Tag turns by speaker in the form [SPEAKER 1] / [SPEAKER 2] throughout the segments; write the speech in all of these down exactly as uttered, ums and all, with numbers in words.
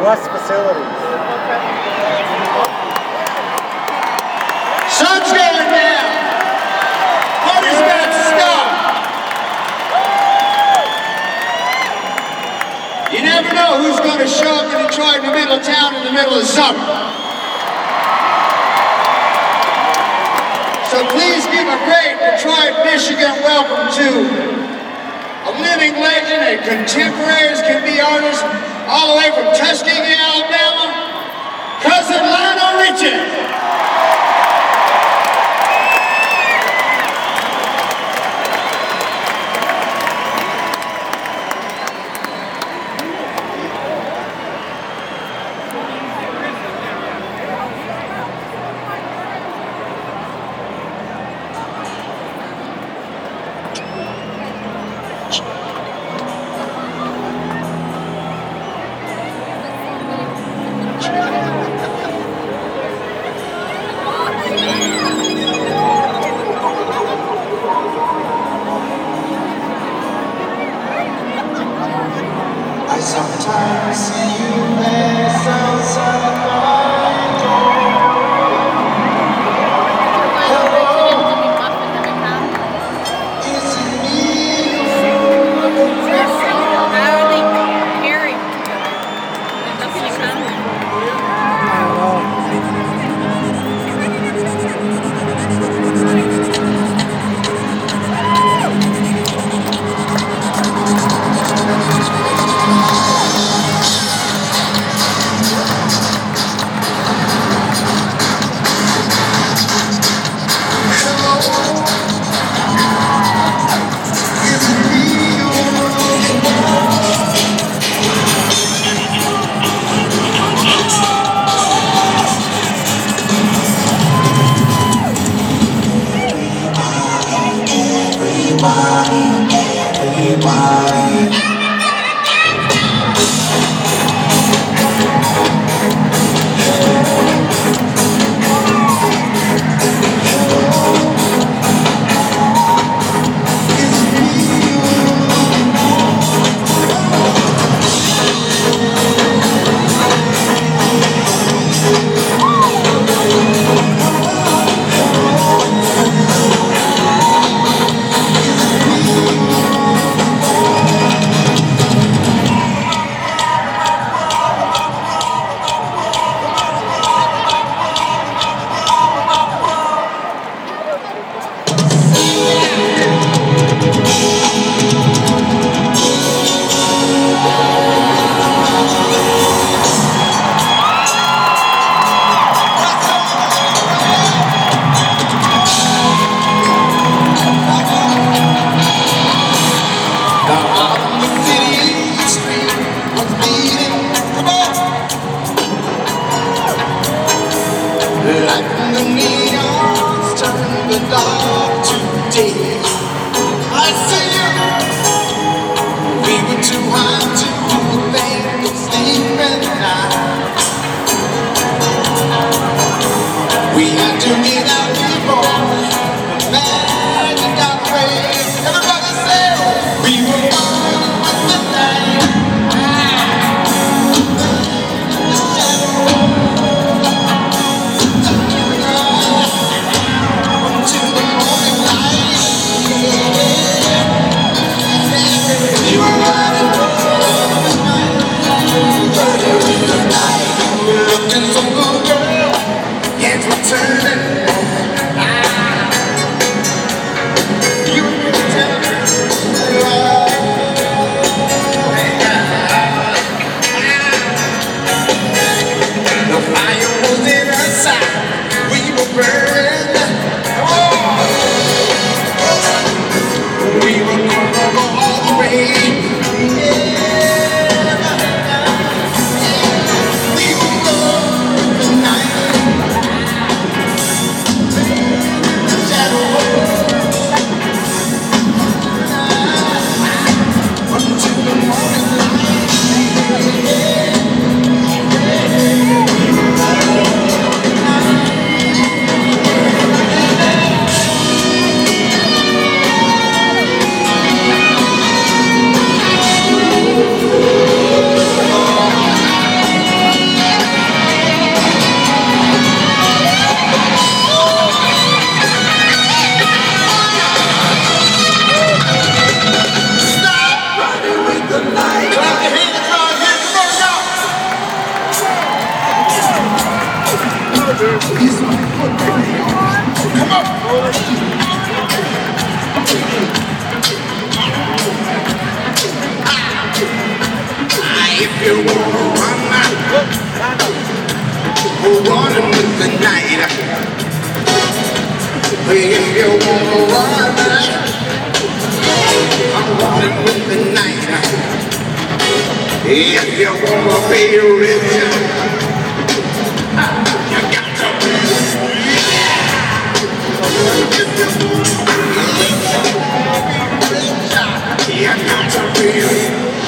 [SPEAKER 1] West facilities.
[SPEAKER 2] Sun's going down. Party's about to start. You never know who's going to show up in Detroit in the middle of town in the middle of summer. So please give a great Detroit, Michigan welcome to a living legend and contemporaries can be artists all the way from Tuskegee, Alabama, Cousin Lionel Richie.
[SPEAKER 3] I sometimes see you pass outside my door. Hello, is it me you're looking for?
[SPEAKER 4] How are they carrying? Nothing to come?
[SPEAKER 3] Looking for a girl, can't return it.
[SPEAKER 2] He's my foot, baby. Come on. If you wanna run, running with the night. If you wanna run, I'm running with the night. If you wanna be rich, you got to be rich. If you wanna be rich, you got to be rich.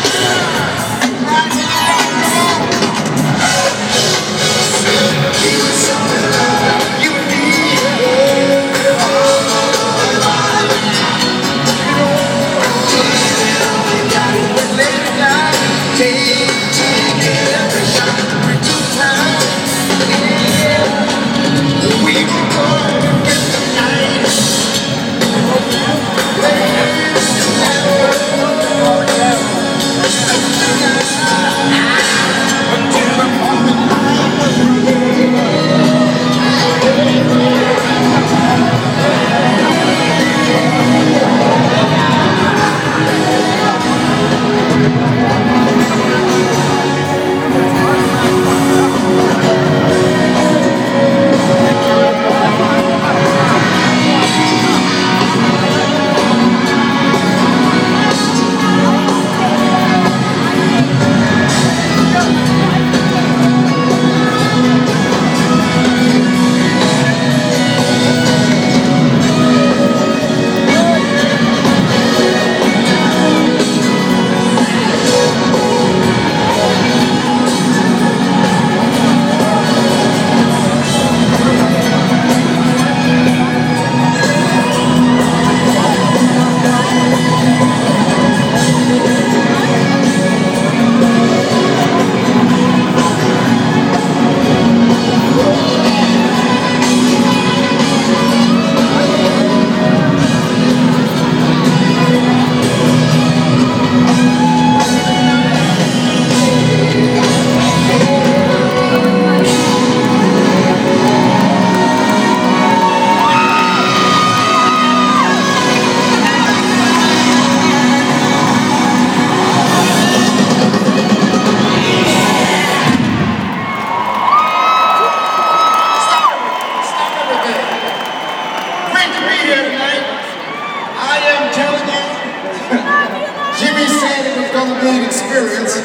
[SPEAKER 2] Experience.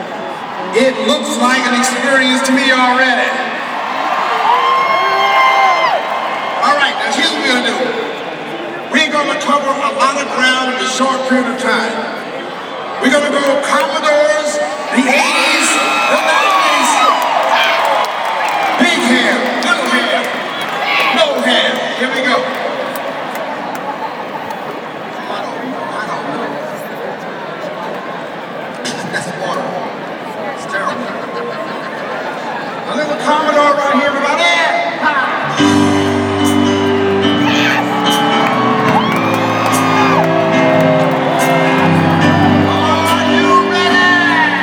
[SPEAKER 2] It looks like an experience to me already. All right, now here's what we're gonna do. We're gonna cover a lot of ground in a short period of time. We're gonna go Commodores, the eighties, the nineties, big hair, little hair, no hair. Here we go. That's water. It's terrible. A little Commodore right here, everybody. Are you ready?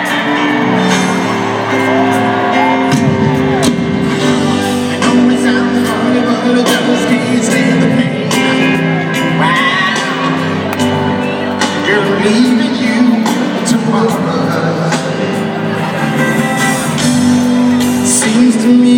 [SPEAKER 2] I know it sounds funny, but I just can't stand the pain. Wow. You're leaving you tomorrow. Seems to me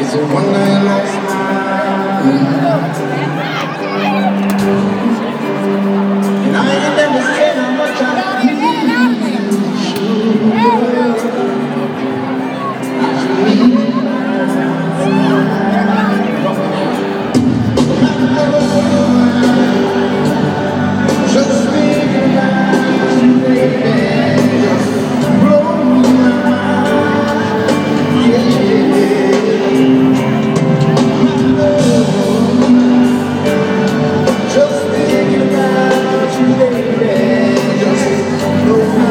[SPEAKER 3] It's a one night last night, and I ain't never said how much I feel. Just thinking about you, baby, just blow my mind, yeah. Just thinking about you, baby, just blow my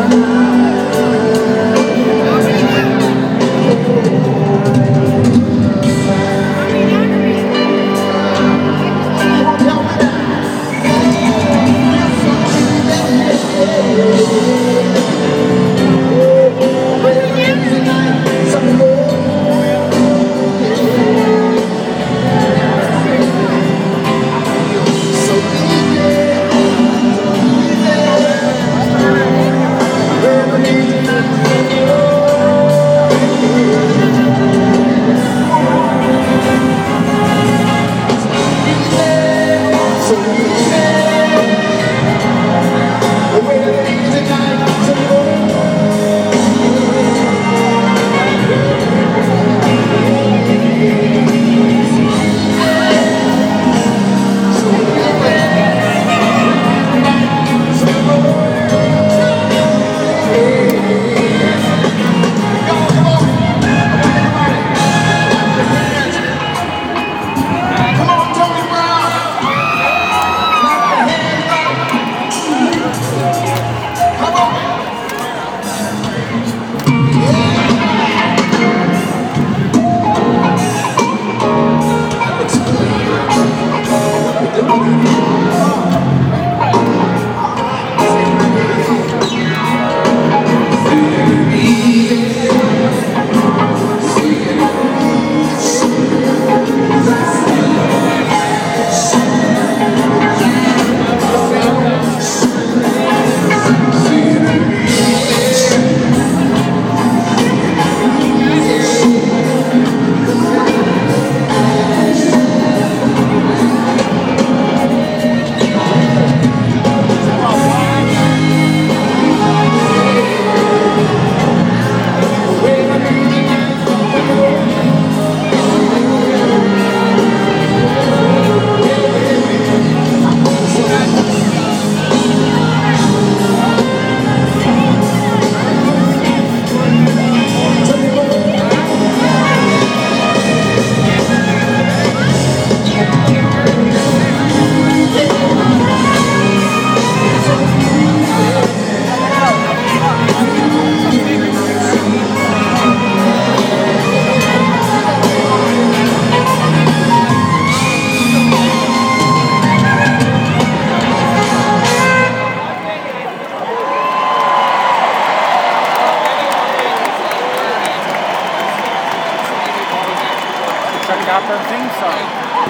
[SPEAKER 1] Truck Opera theme song.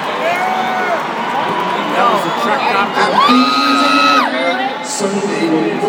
[SPEAKER 1] That was the Truck Opera.
[SPEAKER 3] Sunday.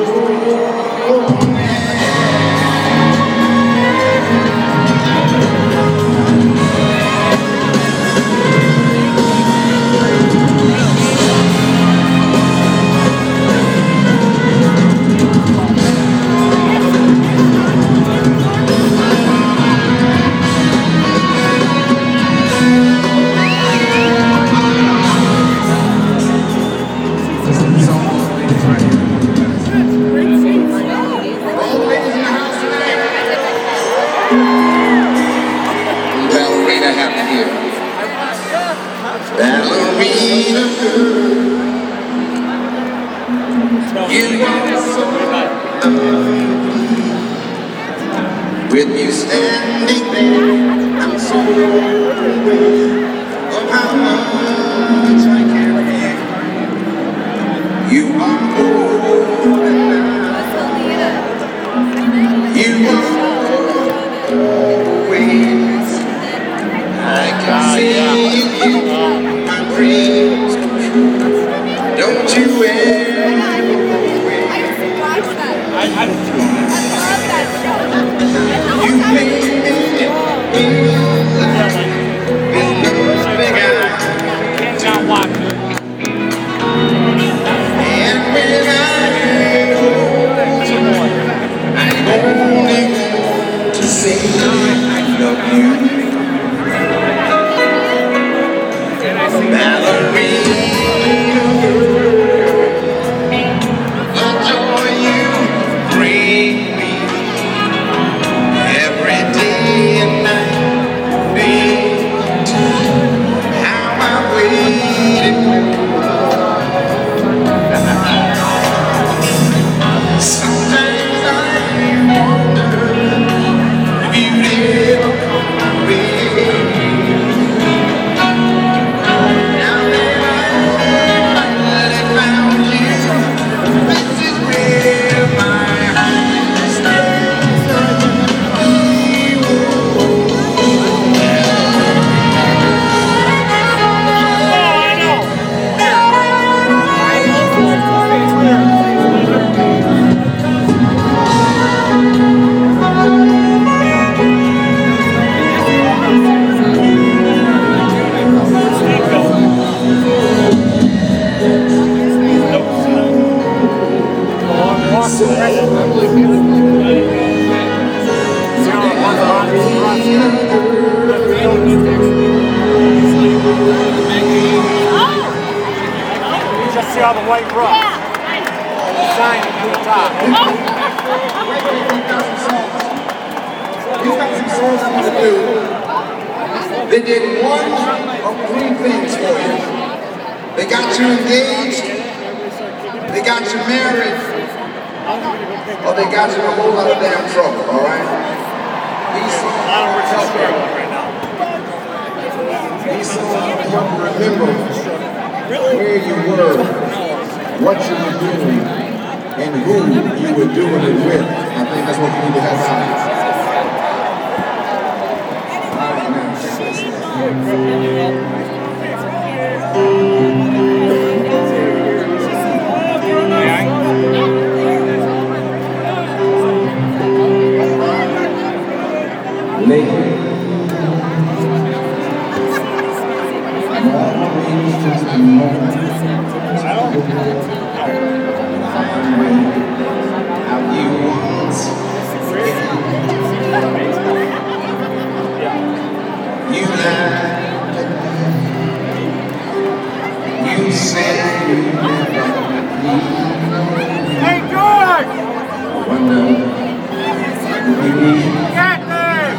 [SPEAKER 3] Ballerina happened here. Ballerina girl, you are so lovely. With you standing there, I'm so aware of how much I care for you. You are more than enough. You are always. I can see you, my dreams come true. Don't you ever go away.
[SPEAKER 4] I love that show.
[SPEAKER 3] You made me feel like
[SPEAKER 1] see all the white rock.
[SPEAKER 4] Yeah.
[SPEAKER 1] The sign at the top.
[SPEAKER 3] He's got some songs. He's got some songs I'm going to do. They did one of three things for you. They got you engaged, they got you married, or they got you in a whole lot of damn trouble, all right? These songs
[SPEAKER 1] I don't know right now.
[SPEAKER 3] These songs help you remember where you were, what you were doing, and who you were doing it with. I think that's what you need to have out.
[SPEAKER 1] Hey, George! Get there!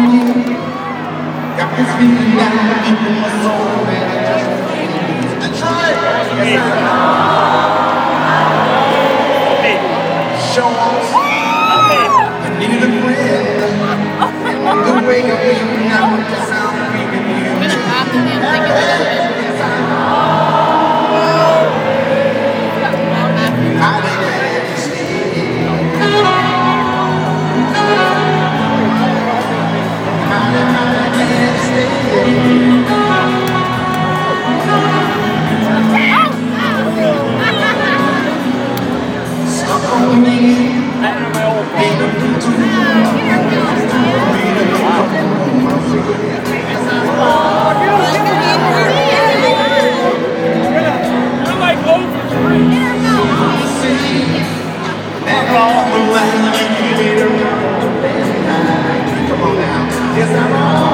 [SPEAKER 3] Got this feeling down deep in my soul that I just can't lose. Detroit! Yes, I show us I needed a friend. And the way of me now just sound feeling you.
[SPEAKER 4] Just laugh at me and think of it.
[SPEAKER 3] Yes, I I ain't glad to see you. Mighty, mighty glad to see you. Stuck on me. Ain't nothing to do.
[SPEAKER 1] You're like over three.
[SPEAKER 3] Come on now. Yes, I'm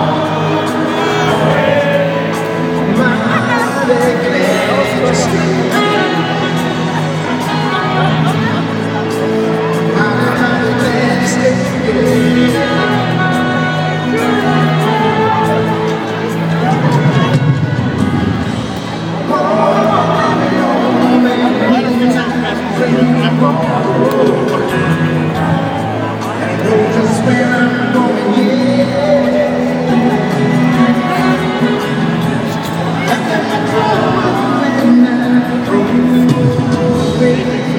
[SPEAKER 3] mighty glad to see you. Mighty, mighty glad to see you. Just where I'm going, yeah. And then I draw when I throw away.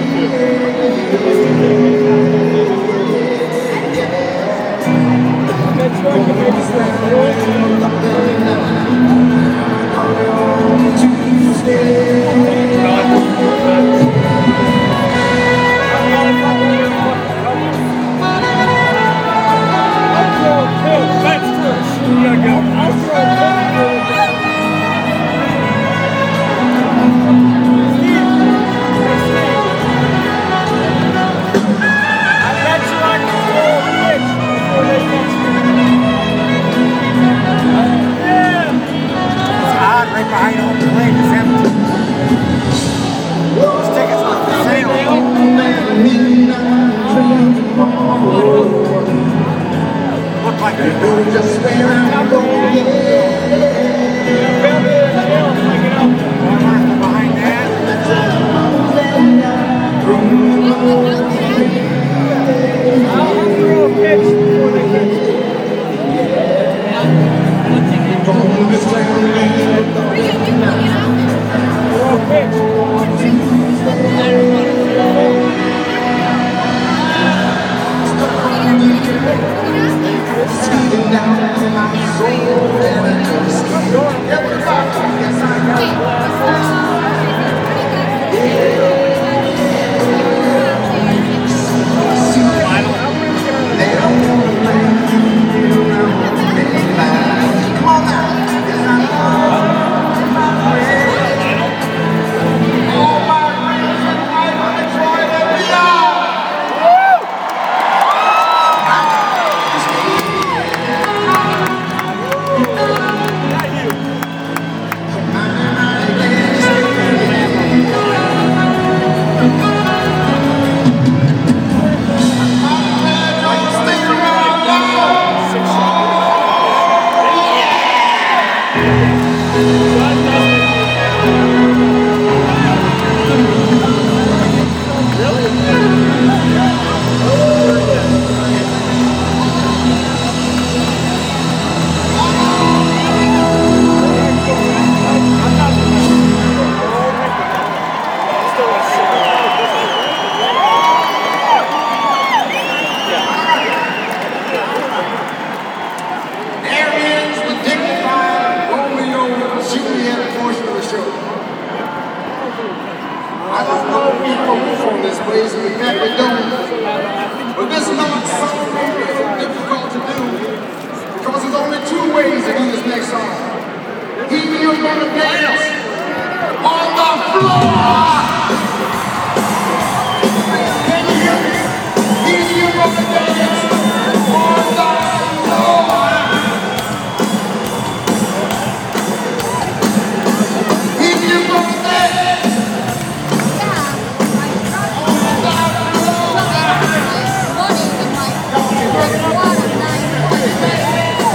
[SPEAKER 3] Just where I'm going,
[SPEAKER 1] Behind that. I'll throw a pitch before they catch it. Throw a pitch.
[SPEAKER 3] Speeding down in my soul, and I just keep going. Everybody, yes, I got see, they don't want to let you get around the line. Come on now, yes, I know. All my friends and I want to try to be out. I don't know people from this place we never don't. But this next song may be so difficult to do because there's only two ways to do this next song. Either you're gonna dance on the floor. Can you hear me? Either you're gonna dance on the floor. Either you're gonna dance.
[SPEAKER 5] Money in my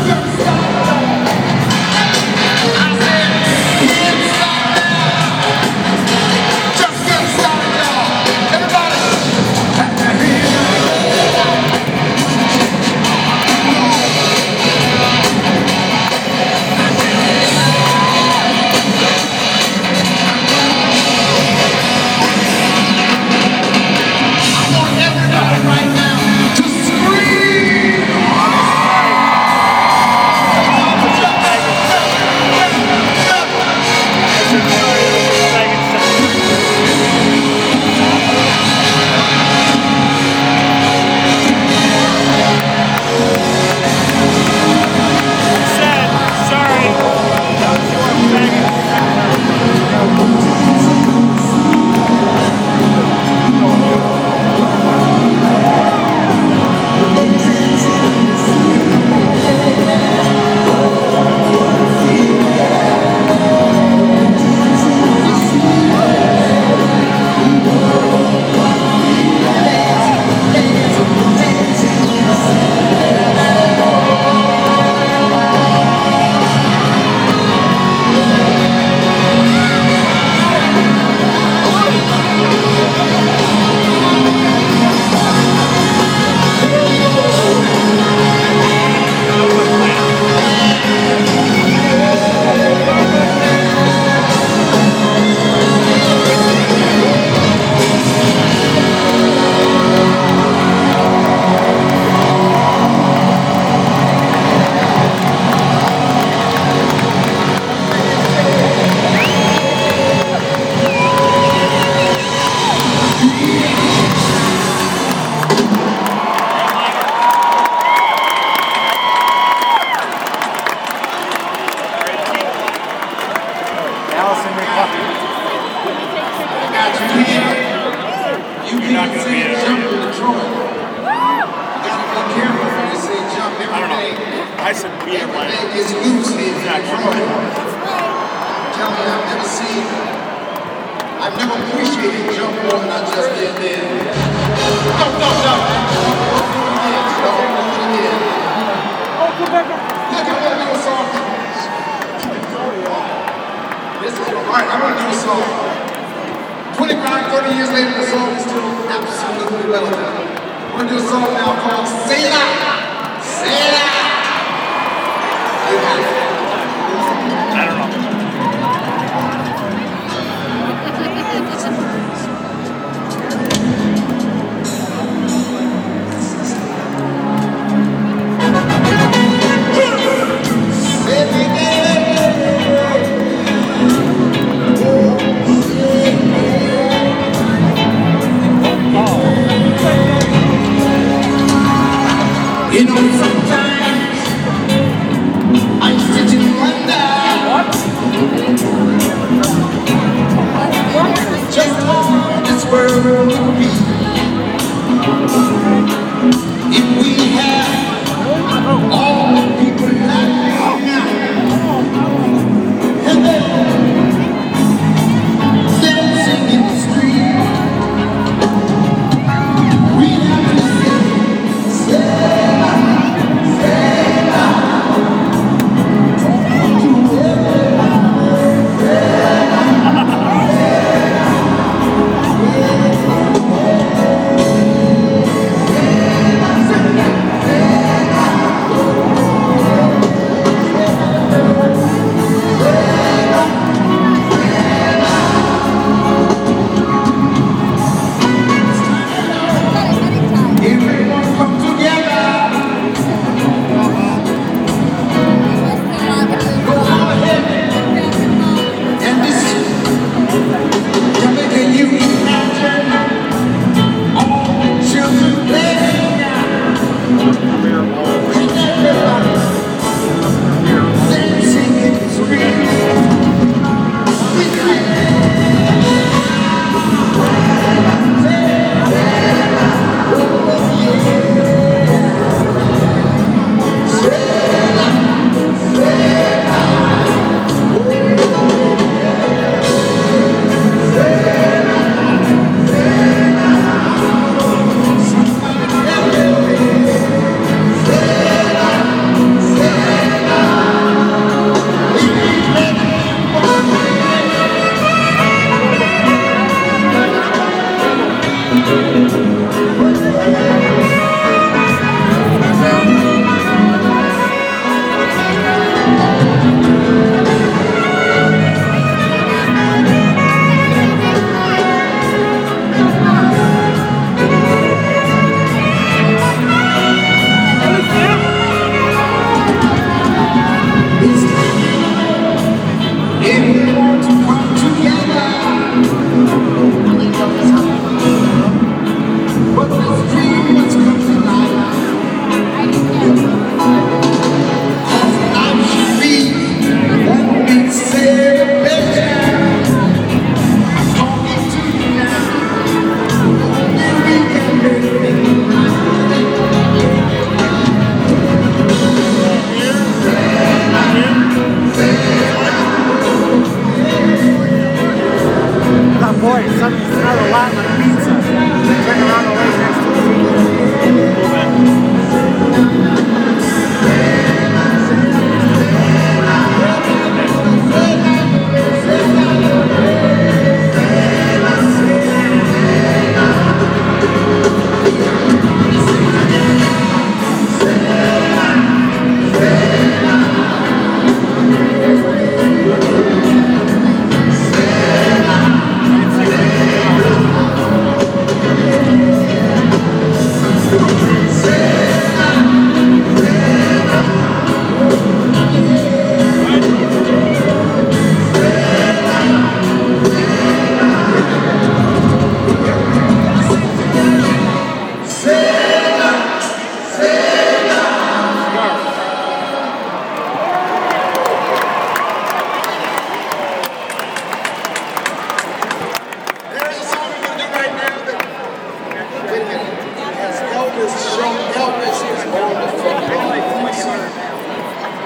[SPEAKER 1] I said beer, like,
[SPEAKER 3] everything is loose here in Detroit. I'm telling you, I've never seen, I've never appreciated jump more than I just did then. Don't, don't, don't. Don't do it again. Look, I want to do a song. This is, all right, I want to do a song. twenty-five, thirty years later, the song is still absolutely relevant. I'm going to do a song now called Say That. Say That. I don't know. You know, sometimes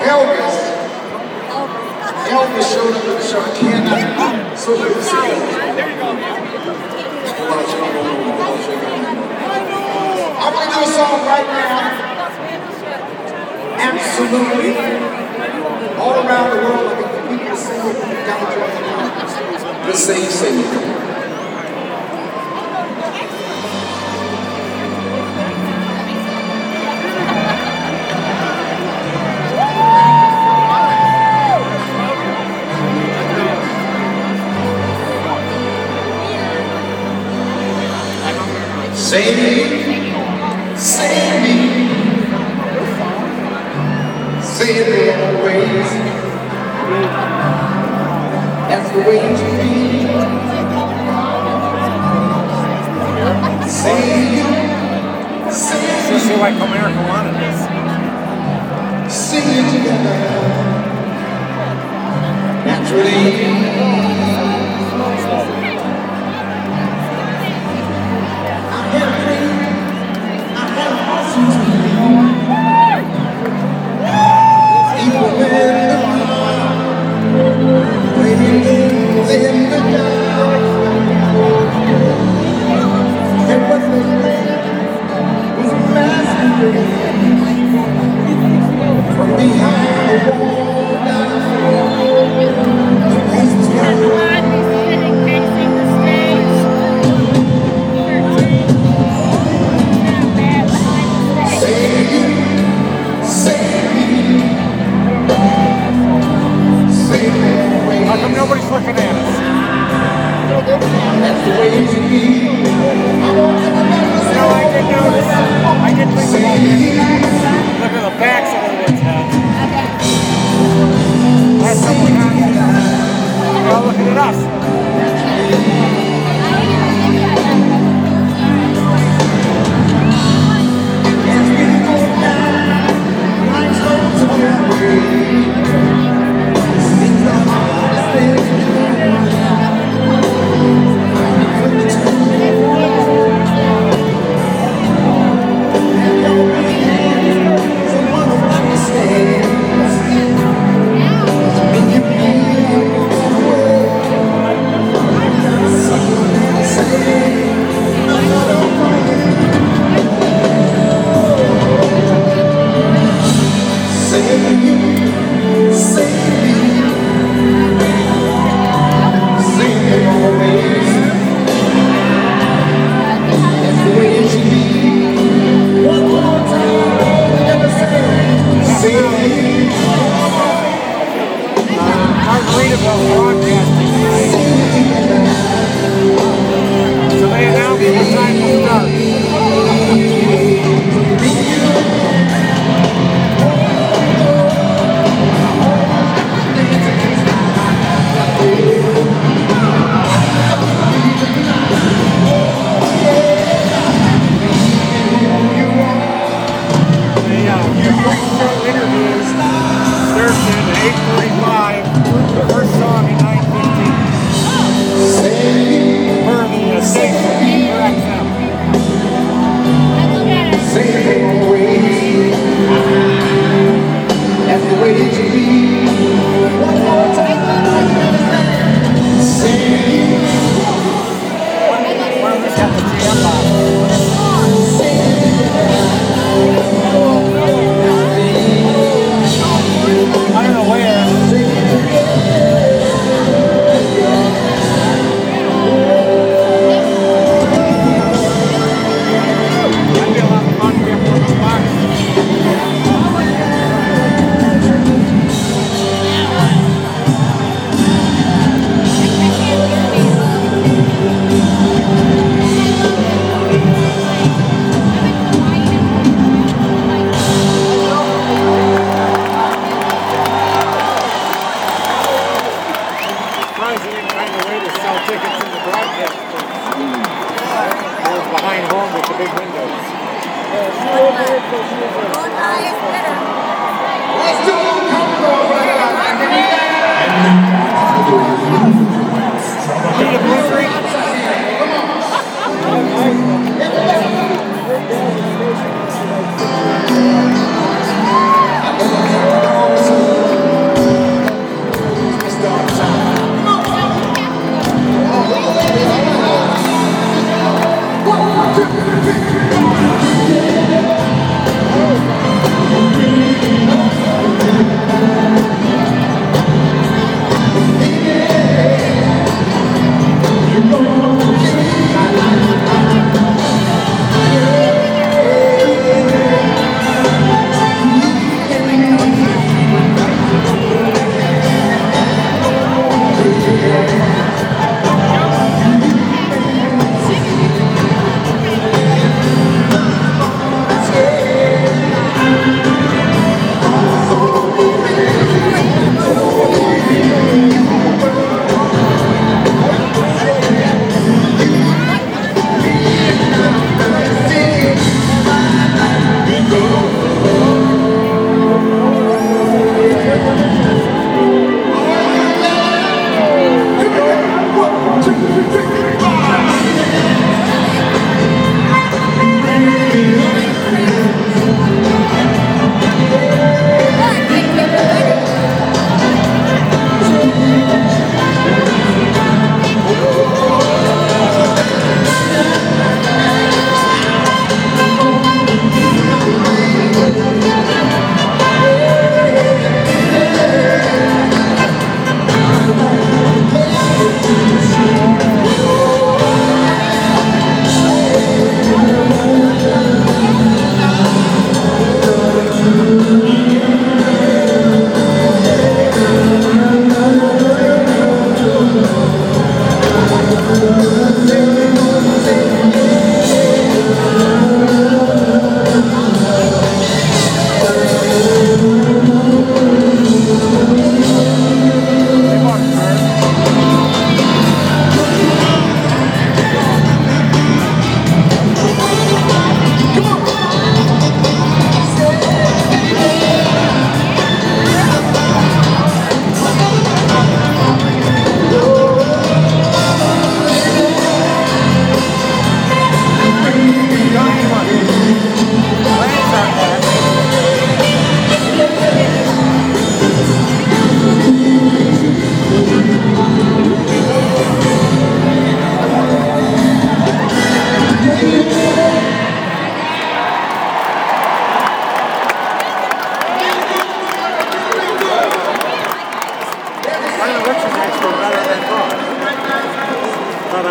[SPEAKER 3] Elvis. Elvis showed up at the show. I cannot. So good to see you. I'm going to do a song right now. Absolutely. All around the world, I got the people singing down there. Just sing, sing. Save me, save me, save me always. That's the way it should be. Save you, save me.
[SPEAKER 1] This is like America wanted this.
[SPEAKER 3] Sing it together. Naturally. From behind the wall
[SPEAKER 1] How come nobody's looking at us?
[SPEAKER 3] That's the way it should be.
[SPEAKER 1] No, I did notice. I did think about it. Look at the backs of everyone's heads. That's someone on here. They're all looking at us.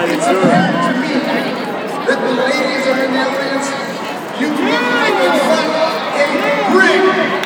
[SPEAKER 1] cannot endure.
[SPEAKER 3] To me, that the ladies are in the audience, you look like a fucking brick.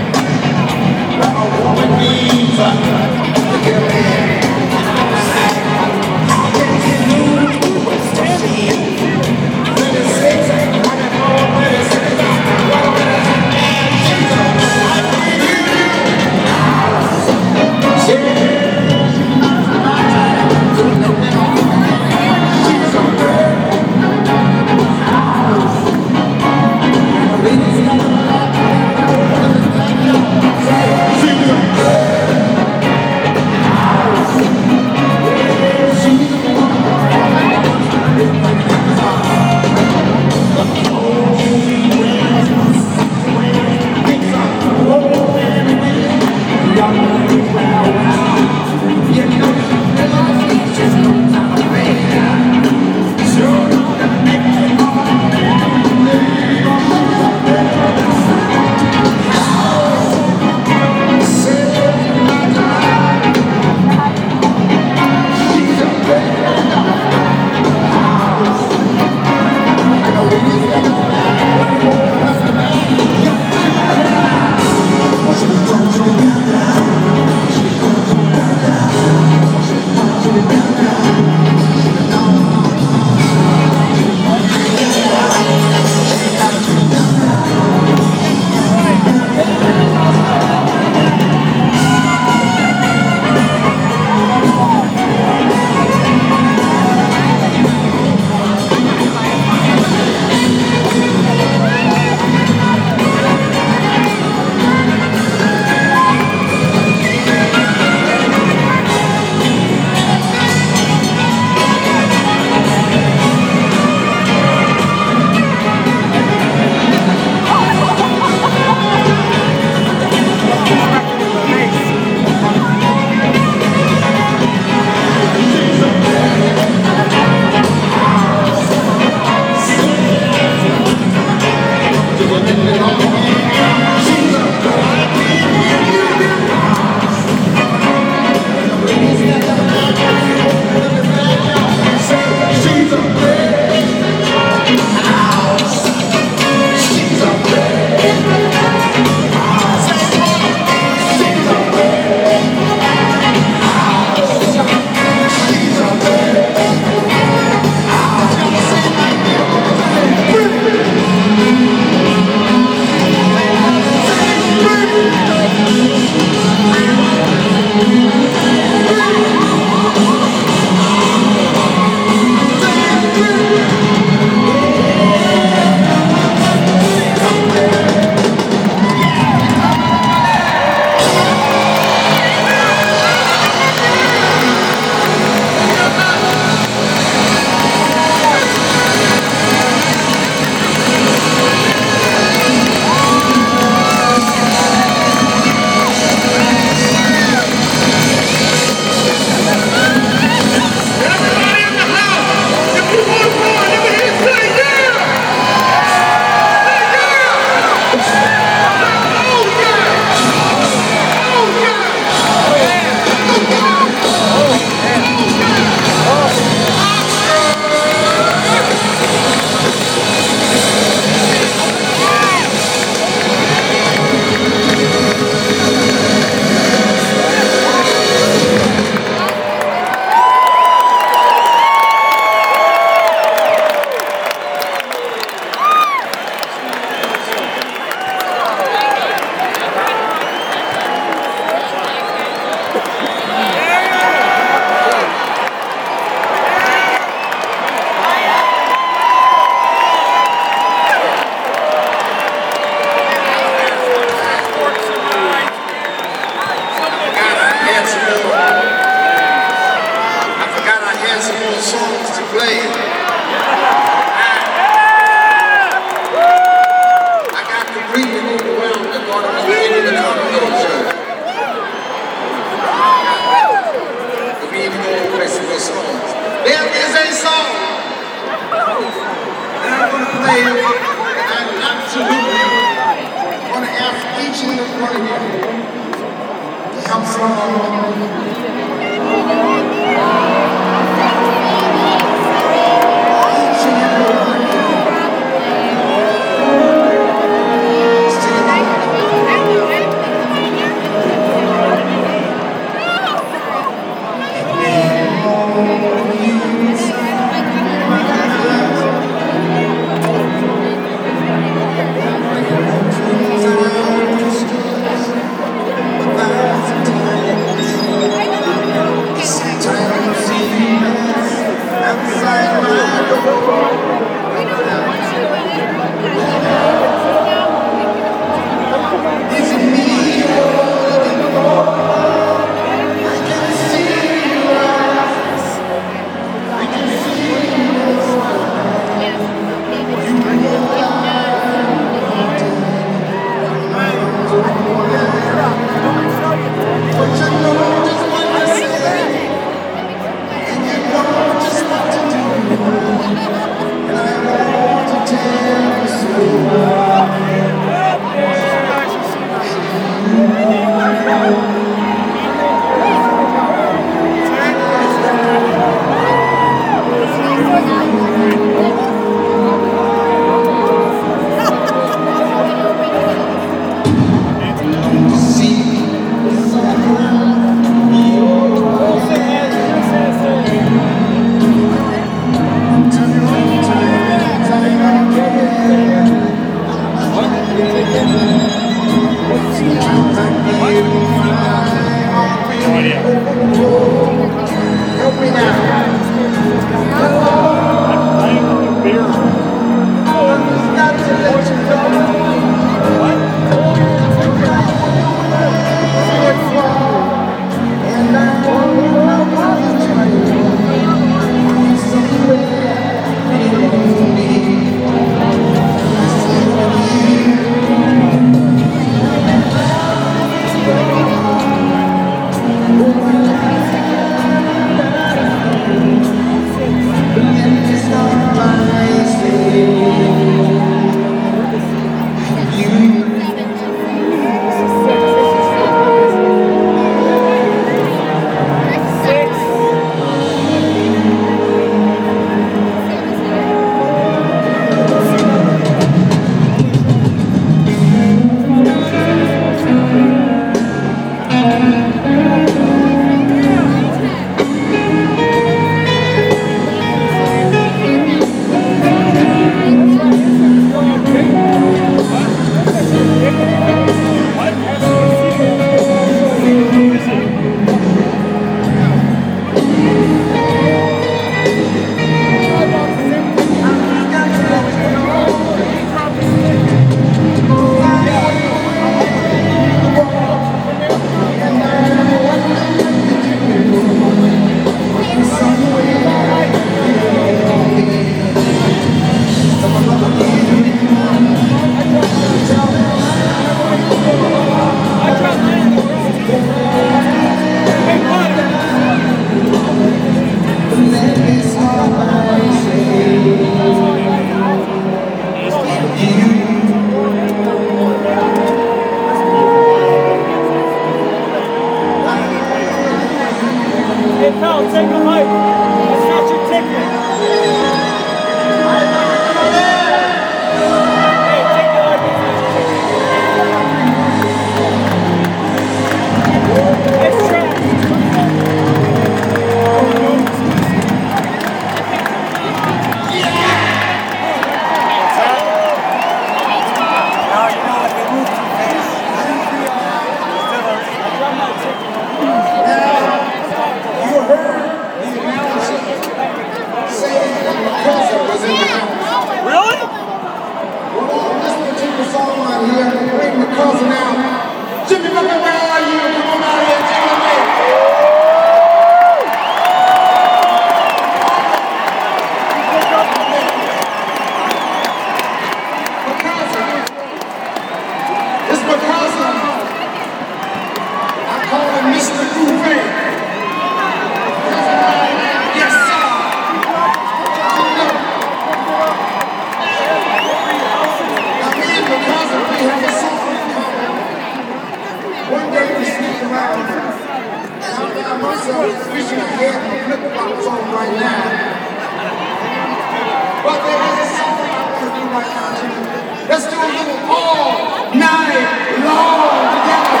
[SPEAKER 3] Let's do a little all night long together.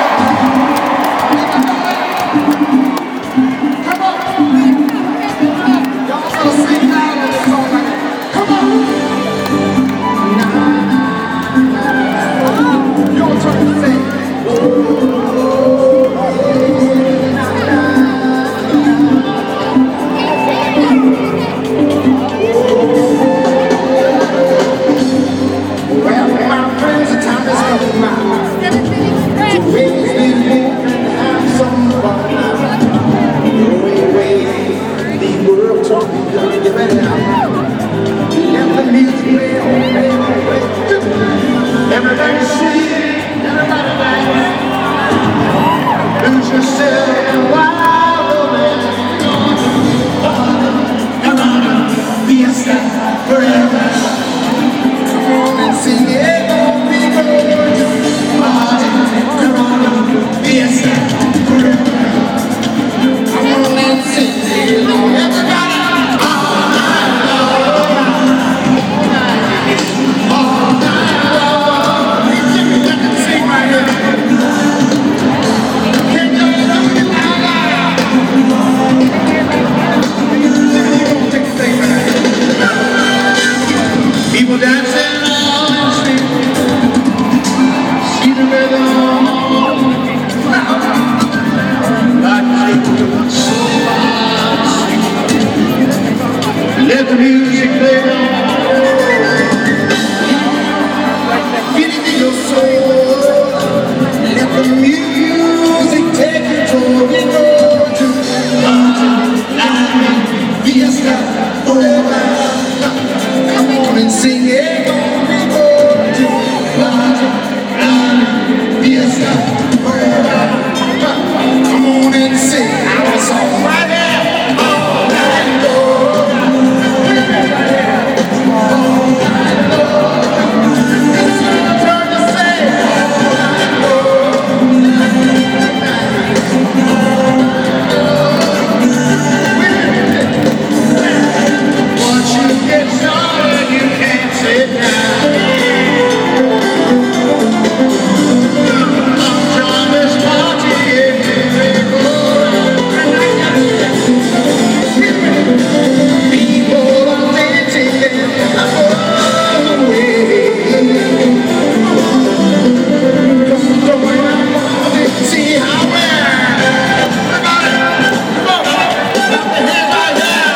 [SPEAKER 3] Come on. Y'all gotta sing loud on this song right now. Come on. Your turn to sing. Everybody sing, everybody dance. Lose yourself in wild romance. Come on, be a star forever. Come on and sing it, don't be bored. Come on, be a star forever. Come on and sing it, everybody. People dancing on the street, see the rhythm, like people so much. Let the music play on, feel it in your soul. Let the music take control. We go to live fiesta forever. Come on and sing it. We go to live fiesta forever. Come on and sing our song right now. All night long. All night long. It's your turn to sing. All night long. Once you get started, you can't sit down. I'm trying this party if you go around. People are dancing all the way. Come join our party, see how we're. Everybody, come on, put your hands right there.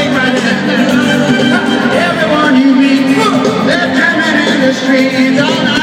[SPEAKER 3] Everyone you meet, they're coming in the streets all night.